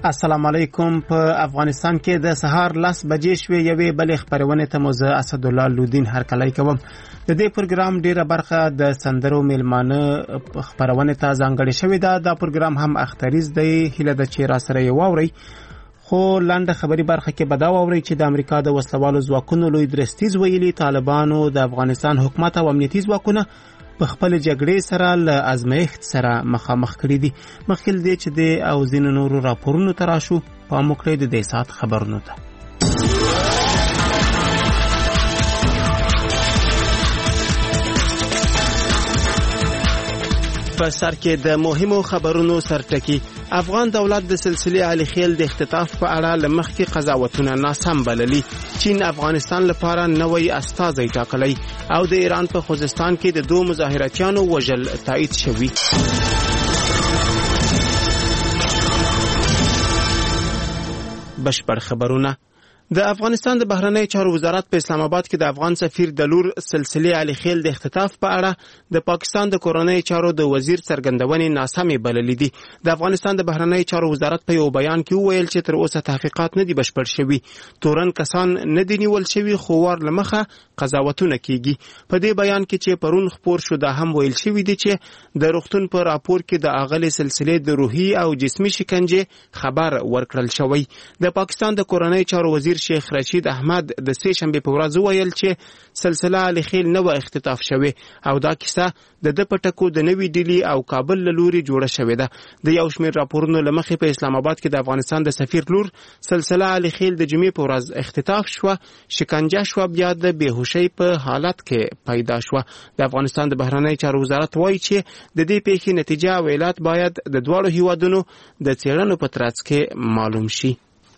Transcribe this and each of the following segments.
السلام علیکم. په افغانستان کې د سهار 10 بجې شوې یوې بلې خبرونه ته موزه اسد الله لودین هرکلی کوم. د دې پروګرام ډیره برخه د سندرو میلمانه خبرونه ته ځانګړې شوې ده. دا پروګرام هم اختریز دی، هیله ده چې را سره یې واورئ. خو لنډه خبري برخه کې به دا واورئ چې د امریکا د وسلوالو ځواکونو لوی درستیز ویلي طالبانو د افغانستان حکومت او امنیتي ځواکونه په خپل جګړې سره له ازمایښت سره مخامخ کړي دي. مخکې دې چې د او ځینو نورو راپورونو ته راشو، پام وکړئ د دې ساعت خبرونو ته. په سر کې د مهمو خبرونو سرټکی. افغان دولت د سلسله علي خیل د اختطاف په اړه لمخکې قضاوتونه ناسم بللي. چین افغانستان لپاره نوې استازی ټاکلی او د ایران په خوزستان کې د 2 مظاهراتیانو وژل تایید شوی. بشپړ خبرونه. د افغانستان د بهرنی چارو وزارت په اسلام آباد کې د افغان سفیر د لور سلسله علي خیل د اختطاف په اړه د پاکستان د کورنۍ چارو د وزیر څرګندونې ناسمې بللې دي. د افغانستان د بهرنی چارو وزارت په یو بیان کې وویل چې تر اوسه تحقیقات نه دي بشپړ شوي. تورن کسان نه دي نیول شوي، خو وار لمخه قضاوتونه کیږي. په دې بیان کې چې پرون خبر شو دا هم ویل شوی دی چې د روغتون په راپور کې د اغلې سلسله د روحي او جسمي شکنجه خبر ورکړل شوی. د پاکستان د کورنۍ چارو وزیر شیخ رشید احمد د سه شنبه په ورځ ویل چې سلسله علي خیل نو اختطاف شوی او دا کیسه د پټکو د نوې ډیلی او کابل لوري جوړه شوې ده. د یو شمېر راپورونو لمخې په اسلام آباد کې د افغانستان د سفیر لور سلسله علي خیل د جمعې په ورځ اختطاف شو، شکنجه شو، بیا د بیهوشۍ په حالت کې پیدا شو. د افغانستان د بهرنی چارو وزارت وایي چې د دې پیښې نتیجه او علت باید د دواړو هیوادونو د څېړنو په ترڅ کې معلوم شي.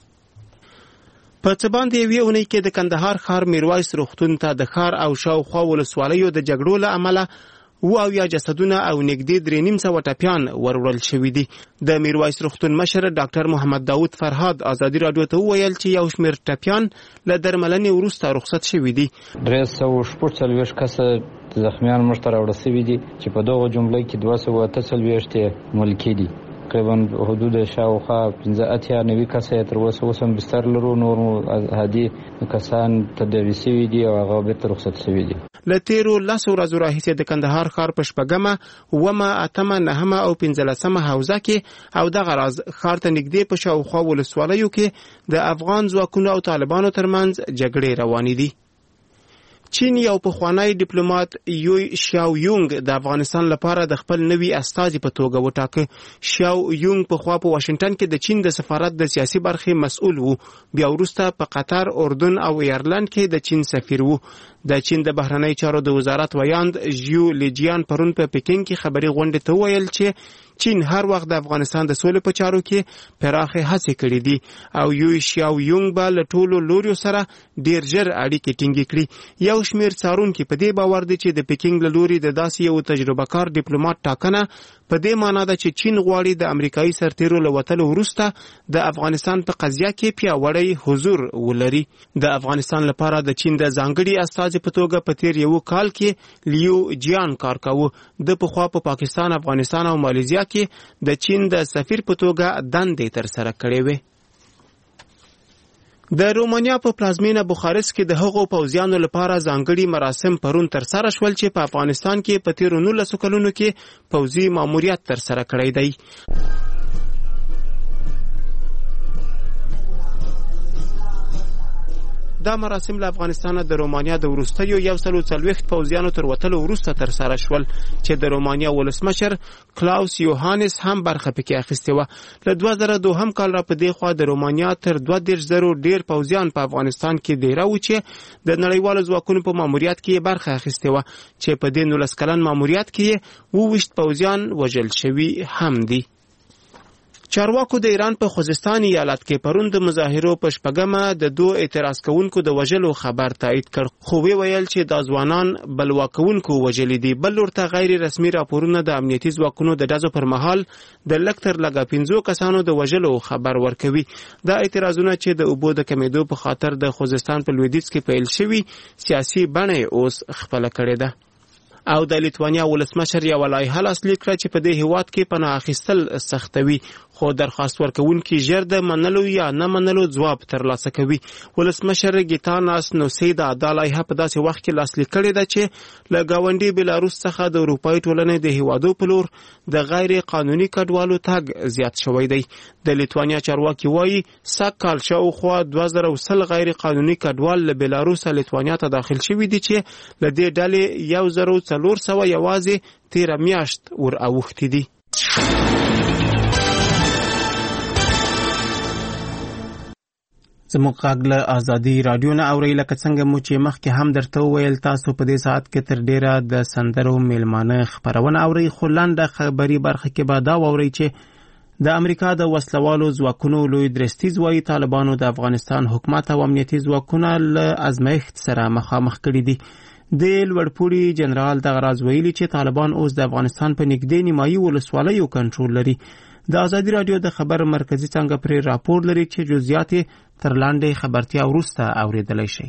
په څه باندې یوې اونۍ کې د کندهار ښار میرویس روغتون ته د ښار او شاوخوا ولسوالیو د جګړو له امله 7 جسدونه او نږدې 3.5 ټپیان وروړل شوي دي. د میرویس روغتون مشر ډاکټر محمد داود فرهاد ازادي رادیو ته وویل چې یو شمېر ټپیان له درملنې وروسته رخصت شوي دي. 340 کسه زخمیان موږ ته راوړل شوي دي چې په دغه جمله کې 248 ملکي دي. تقریبا حدود شاوخوا 15 کسه تر اوسه بستر لرو، نور هدي کسان تداوي شوي دي او هغه به رخصت شوي دي. له تیرو 10 ورځو راهیسې د کندهار ښار په 8مه، 9مه، 8مه، 9مه او 15مه حوزه کې او دغه راز ښار ته نږدې په شاوخوا ولسوالیو کې د افغان ځواکونو او طالبانو ترمنځ جګړې روانې دي. چین یو پخوانی ډیپلوماټ یوی شاو یونګ د افغانستان لپاره د خپل نوي استازي په توګه وټاکه. شاو یونګ په خوا په واشنگټن کې د چین د سفارت د سیاسي برخې مسؤل وو، بیا وروسته په قطر، اردن او ایرلند کې د چین سفیر وو. د چین د بهرنی چارو د وزارت ویاند ژیو لیجیان پرون په پکین کې خبري غونډه ته ویل چې چین هر وخت د افغانستان د سولې په چارو کې پراخه هڅې کړې دي او یو شاو یونګ به له ټولو لوريو سره ډیر ژر اړیکې ټینګې کړي. یو شمېر څارونکي په دې باور دي چې د پکینګ له لوري د داسې یو تجربه کار ډیپلوماټ ټاکنه په دې معنی ده چې چین غواړي د امریکایي سرتیرو له وتلو وروسته د افغانستان په قضیه کې پیاوړی حضور ولري. د افغانستان لپاره د چین د ځانګړي استازي په توګه په تیر یو کال کې لیو جیان کار کاوه. د پخوا په پاکستان، افغانستان او مالیزیا کې د چین د سفیر په توګه دندې تر سره کړې وې. د رومانیا په پلازمینه بوخارست کې د هغو پوځیانو لپاره ځانګړي مراسم پرون تر سره شول چې په افغانستان کې په تیرو 19 کلونو کې پوځي ماموریت تر سره کړی دی. دا مراسم له افغانستان د رومانیا د وروستیو 140 پوځیانو تر وتلو وروسته تر سره شول چې د رومانیا ولسمشر کلاوس یوهانس هم برخه پکې اخیستې وه. له 2002 کال را په دې خوا د رومانیا تر 20,000 ډیر پوځیان په افغانستان کې دیره و چې د نړیوالو ځواکونو په ماموریت کې برخه اخیستې وه چې په دې 19 کلن ماموریت کې 22 پوځیان وژل شوي هم دي. چارواکو د ایران په خوزستان ایالت کې پرون د مظاهرو په 8مه د 2 اعتراض کوونکو د وژلو خبر تایید کړ، خو ویل چې د ځوانان بلوا کوونکو وژلي دي. بل ورته غیر رسمي راپورونه د امنیتي ځواکونو د ډزو پر مهال د لکتر لګا 15 کسانو د وژلو خبر ورکوي. دا اعتراضونه چې د اوبو د کمیدو په خاطر د خوزستان په لویدیځ کې پیل شوي سیاسي بڼه اوس خپل کړې ده. او د لیتوانیا ولسمشر یو لایحه لاسلیک کړه چې په دې هیواد کې پناه اخیستل سختوي، خو درخواست ورکوونکي ژر د منلو یا نه منلو ځواب ترلاسه کوي. ولسمشر ګیتاناس نوسیدا دا لایحه په داسې وخت کې لاسلیک کړې ده چې له ګاونډي بلاروس څخه د اروپایي ټولنې د هیوادو په لور د غیر قانوني کډوالو تګ زیات شوی دی. د لیتوانیا چارواکي وایي سږ کال شاوخوا 2020 غیر قانوني کډوال له بلاروس لیتوانیا ته داخل شوي دي چې له دې ډلې 1400 یوازې 13 میاشت ور اوښتي دي. زموږ غږ له ازادي رادیو نه اورئ. لکه څنګه مو چې مخکې هم درته وویل، تاسو په دې ساعت کې تر ډیره د سندرو میلمانه خپرونه اورئ، خو لنډه خبري برخه کې به دا واورئ چې د امریکا د وسلوالو ځواکونو لوی درستیز وایي طالبانو د افغانستان حکومت او امنیتي ځواکونه له ازمایښت سره مخامخ کړي دي. د لوړپوړي جنرال دغه راز ویلي چې طالبان اوس د افغانستان په نږدې نیمایي ولسوالیو کنټرول لري. د ازادي رادیو د خبر مرکزی څنګه پرې راپور لري چې جزئیات تر لاندې خبرتیا وروسته اوریدلای شئ.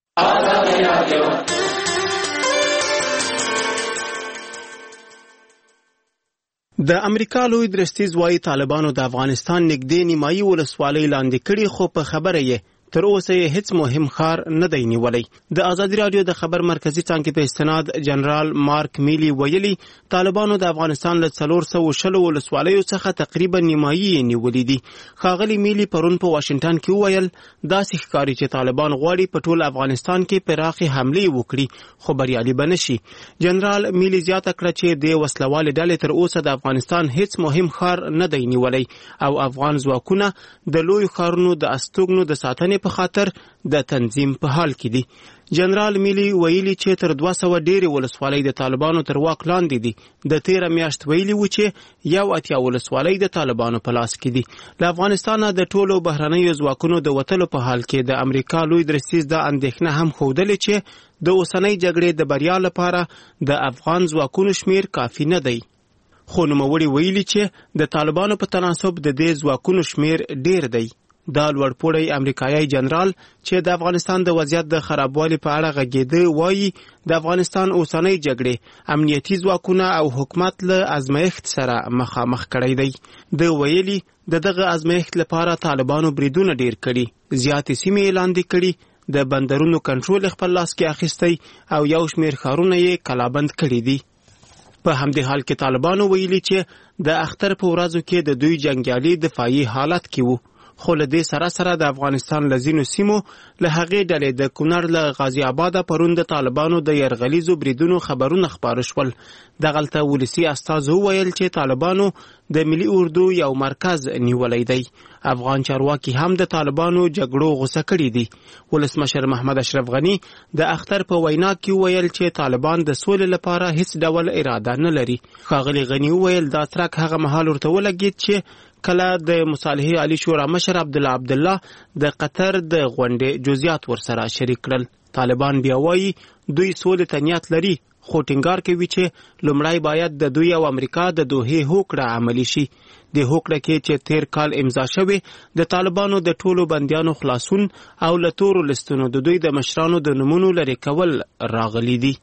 د امریکا لوی درستیز وایي طالبانو د افغانستان نږدې نیمایي ولسوالۍ لاندې کړي، خو په خبره یې تر اوسه هیڅ مهم ښار نه دی نیولی. د ازادي رادیو د خبر مرکزی څانګې په استناد جنرال مارک میلی ویلي طالبانو د افغانستان له 460 ولسوالیو څخه تقریبا نیمایي نیولې دي. ښاغلي میلی پرون په واشنگټن کې وویل داسې ښکاري چې طالبان غواړي په ټول افغانستان کې پراخې حملې وکړي، خو بریالي به نشي. جنرال میلی زیاته کړه چې د وسلوالې ډلې تر اوسه د افغانستان هیڅ مهم ښار نه دی نیولی او افغان ځواکونه د لوی ښارونو د استوګنو د ساتنې په خاطر د تنظیم په حال کې دي. جنرال میلی ویلي چې تر 200 ډېرې ولسوالۍ د طالبانو تر واک لاندې دي. د 13 میاشت ویلي و چې 80 ولسوالۍ د طالبانو په لاس کې دي. له افغانستانه د ټولو بهرنیو ځواکونو د وتلو په حال کې د امریکا لوی درستیز د اندېښنه هم ښودلې چې د اوسنۍ جګړې د بریا لپاره د افغان ځواکونو شمیر کافي نه دی. خو نوموړي ویلي چې د طالبانو په تناسب د دې ځواکونو شمیر ډیر دی. دا لوړپوړی امریکایي جنرال چې د افغانستان د وضعیت د خرابوالي په اړه غږېده وایي د افغانستان اوسنۍ جګړې امنیتي ځواکونه او حکومت له ازمایښت سره مخامخ کړی دی. د ویلي دغه ازمایښت لپاره طالبانو بریدونه ډیر کړي، زیاتې سیمې لاندې کړي، د بندرونو کنټرول خپل لاس کې اخیستی او یو شمیر ښارونه یې کلابند کړي دي. په همدې حال کې طالبانو ویلي چې د اختر په ورځو کې د دوی جنګیالي دفاعي حالت کې وو، خو له دې سره سره د افغانستان له ځینو سیمو له هغې ډلې د کونړ له غازي آباده پرون د طالبانو د یرغلیزو بریدونو خبرونه خپاره شول. دغلته ولسي استازو وویل چې طالبانو د ملي اردو یو مرکز نیولی دی. افغان چارواکي هم د طالبانو جګړو غوسه کړي دي. ولسمشر محمد اشرف غني د اختر په وینا کې وویل چې طالبان د سولې لپاره هیڅ ډول اراده نه لري. ښاغلي غني وویل دا ترک هغه مهال ورته ولګید چې کله د مصالحې عالی شورا مشر عبدالله د قطر د غونډې جزئیات ورسره شریک کړل. طالبان بیا وایي دوی سولې ته نیت لري، خو ټینګار کوي چې لومړی باید د دوی او امریکا د دوحې هوکړه عملي شي. د هوکړه کې چې تیر کال امضا شوې د طالبانو د ټولو بندیانو خلاصون او له تورو لستونو د دوی د مشرانو د نومونو لرې کول راغلي دي.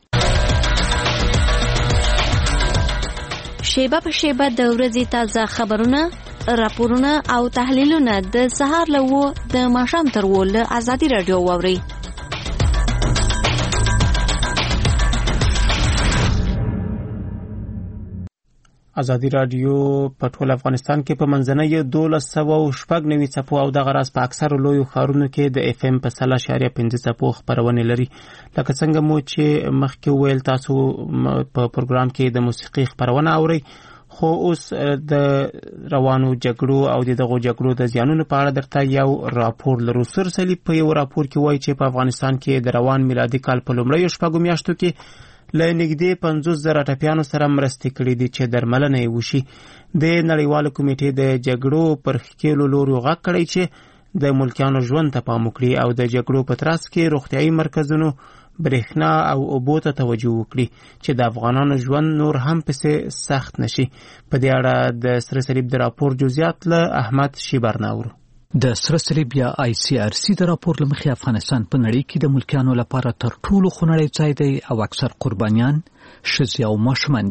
شیبه په شیبه د ورځې تازه خبرونه، راپورونه او تحلیلونه د سهار له 9 د ماښام تر 10 له ازادي رادیو واورئ. ازادي رادیو په ټول افغانستان کې په منځنۍ 1290 څپو او دغه راز په اکثر لویو ښارونو کې د اف ام په 0.5 څپو خبرونه لري. لکه څنګه مو چې مخکې ویل تاسو په پروګرام کې د موسیقي خبرونه اورئ، خو اوس د روانو جګړو او دغه جګړو د زیانونو په اړه درته یو راپور لرو. سرسلی په یو راپور کې وایي چې په افغانستان کې د روان میلادي کال په لومړیو 6 میاشتو کې له نږدې 50,000 ټپیانو سره مرستې کړې دي چې درملنه یې وشي. د نړیوالو کمیټې د جګړو پر ښکېلو لورو غږ کړی چې د ملکیانو ژوند ته پام وکړي او د جګړو په ترڅ کې روغتیایي مرکزونو، برېښنا او اوبو ته توجه وکړي چې د افغانانو ژوند نور هم پسې سخت نشي. په دې اړه د سره صلیب د راپور جزئیات له احمد شیبرناور. د سره صلیب یا آی سی آر سی د راپور له مخې افغانستان په نړۍ کې د ملکیانو لپاره تر ټولو خونړی ځای دی او اکثر قربانیان ښځې او ماشومان دي.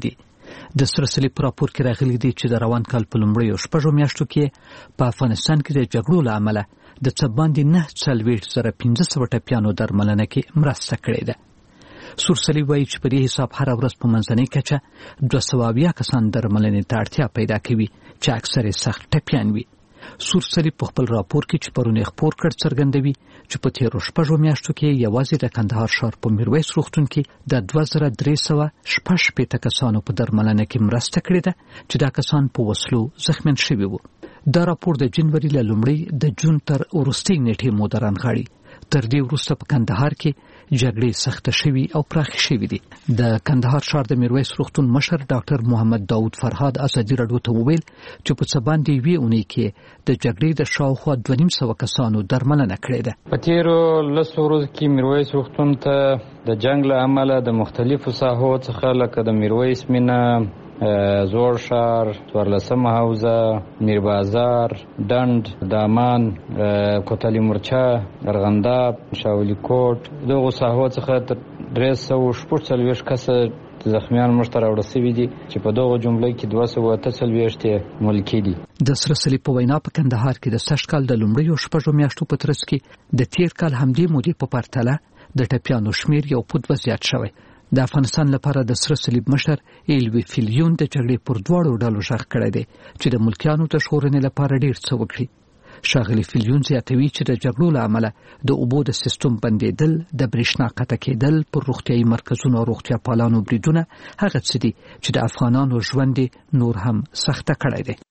د سره صلیب په راپور کې راغلي دي چې د روان کال په لومړیو 6 میاشتو کې په افغانستان کې د جګړو له امله د څه باندې 9,500 ټپیانو درملنه کې مرسته کړې ده. سور صلیب وایي چې په دې حساب هر ورځ په منځنۍ کچه 200 کسان درملنې ته اړتیا پیدا کوي چې اکثر سخت ټپیان وي. سور صلیب په خپل راپور کې چې پرون خپور کړ څرګندوي چې په تیرو 6 میاشتو کې یوازې د کندهار ښار په میرویس روغتون کې د 2316 کسانو په درملنه کې مرسته کړې ده چې دا کسان په وسلو زخمیان شوي وو. دا راپور د جنوري له لومړۍ د جون تر وروستۍ نیټې مو درنغاړي. تر دې وروسته په کندهار کې جګړې سخته شوي او پراخې شوي دي. د کندهار ښار د میرویس روغتون مشر ډاکټر محمد داود فرهاد ازادي راډیو ته وویل چې په څه باندې وی اونۍ کې د جګړې د شاوخوا 250 کسانو درملنه کړې ده. په تیرو 10 ورځو کې میرویس روغتون ته د جنگ له امله د مختلفو ساحو څخه لکه د میرویس مینه، زوړ ښار، 14 حوزه، میر بازار، ډنډ، دامان، کوتلی مورچه، ارغنداب، شاولی کوټ دغه ساحو څخه 346 کسه زخمیان موږ ته راوړل شوي دي چې په دغه جمله کې 248 ملکي دي. د سره صلیب په وینا په کندهار کې د سږ کال د لومړیو 6 میاشتو په ترڅ کې د تیر کال همدې مودې په پرتله د ټپیانو شمیر یو پود زیات شوی. د افغانستان لپاره د سره صلیب مشر ایلوی فیلیون د جګړې پر دواړو ډلو ژغ کړی دی چې د ملکیانو د ژغورنې لپاره ډیر څه وکړي. ښاغلي فیلیون زیاتوي چې د جګړو له امله د اوبو د سیستم بندېدل، د برېښنا قطع کېدل، پر روغتیایي مرکزونو او روغتیا پالانو بریدونه هغه څه دي چې د افغانانو ژوند نور هم سخته کړی دی.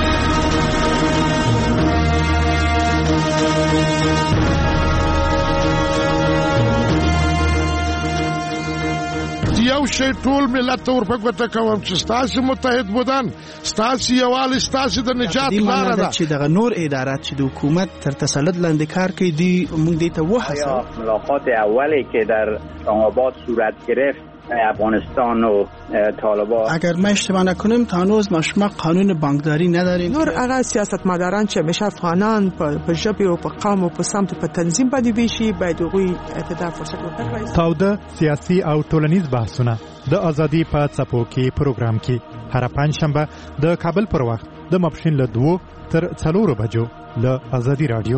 یو شی ټول ملت ته ورپګوته کوم چې ستاسو متحد بودن، ستاسو یووالی ستاسو د نجات لاره ده. چې دغه نور ادارات چې د حکومت تر تسلط لاندې کار کوي دی موږ دې ته وهڅوو. ملاقات اولی که در آباد صورت گرفت افغانستان و طالبان، اگر ما اشتباه نکنیم تا هنوز ما شما قانون بانکداری نداریم. نور هغه سیاستمداران چې همیشه افغانان په ژبه او په قوم او په سمت په تنظیم باندې ویشي باید هغوی اعتدال فرصت ورکړي. تاوده سیاسي او ټولنیز بحثونه د ازادي په څپو کې پروګرام کې هر پنځشنبه د کابل پر وخت د ماپښین له 2 تر 4 بجو له ازادي رادیو.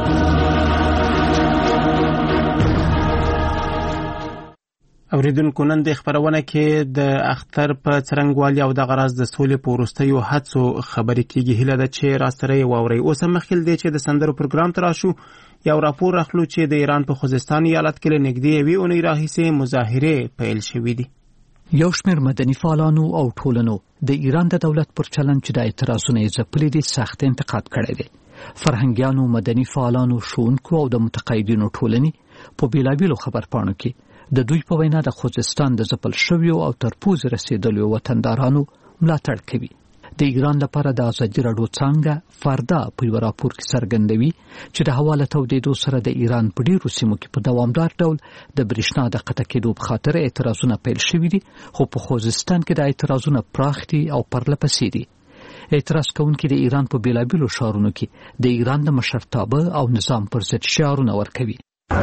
اوریدونکو نن د خبرونه کې د اختر په څرنګوالي او د غرض د سولې په وروستیو هڅو خبرې کیږي. هیله ده چې راسره یې واورئ. اوس هم مخکې دی چې د سندرو پروګرام ته راشو. یو راپور اخلو چې د ایران په خوزستان ایالت کې له نږدې یوې اونۍ راهیسې مظاهرې پیل شوې دي. یو شمېر مدني فعالانو او ټولنو د ایران د دولت پر چلند چې د اعتراضونو یې ځپلي دي سخت انتقاد کړی دی. فرهنګیانو، مدني فعالانو، ښوونکو او د متقاعدینو ټولنې په بېلابېلو خبرپاڼو کې د دوی په وینا د خوزستان د ځپل شویو او تر پوزې رسېدلو وطندارانو ملاتړ کوي. د ایران لپاره د ازادي راډیو څانګه فردا په یو راپور کې څرګندوي چې د هوا له تودېدو سره د ایران په ډېرو سیمو کې په دوامدار ډول د برېښنا د قطع کېدو په خاطر اعتراضونه پیل شوي دي، خو په خوزستان کې د اعتراضونه پراخ دي او پرله پسې دي. اعتراض کوونکي د ایران په بېلابېلو ښارونو کې د ایران د مشرتابه او نظام پر ضد شعارونه ورکوي.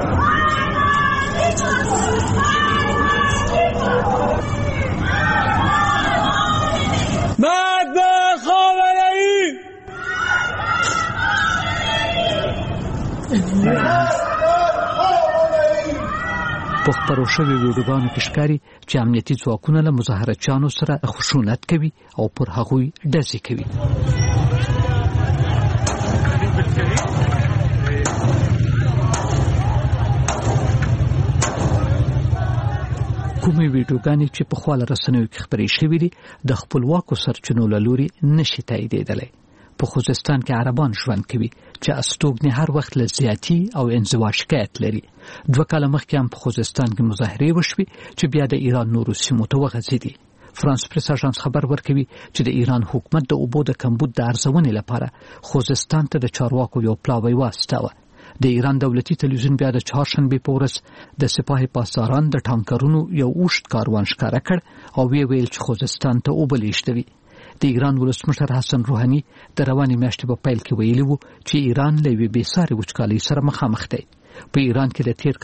په خبرو شویو ویډیوګانو کې ښکاري چې امنیتي ځواکونه له مظاهرچیانو سره خشونت کوي او پر هغوی ډزې کوي. کومې ویډیوګانې چې په خوا له رسنیو کې خپرې شوې دي د خپلواکو سرچینو له لوري نشي تاییدېدلی. په خوزستان کې عربان ژوند کوي چې استوګنې هر وخت له زیاتي او انزوا شکایت لري. 2 کاله مخکې هم په خوزستان کې مظاهرې وشوې چې بیا د ایران نورو سیمو ته وغځېدې. فرانس پریس اژانس خبر ورکوي چې د ایران حکومت د اوبو د کمبود د ارزونې لپاره خوزستان ته د چارواکو یو پلاوی واستاوه. د ایران دولتي تلویزیون بیا د چهارشنبې په ورځ د سپاه پاسداران د ټانکرونو یو اوږد کاروان ښکاره کړ او ویل چې خوزستان ته اوبه لیږدوي. د ایران ولسمشر حسن روحاني د روانې میاشتې په پیل کې ویلي وو چې ایران له یوې بېسارې وچکالۍ سره مخامخ دی. په ایران کې د تیر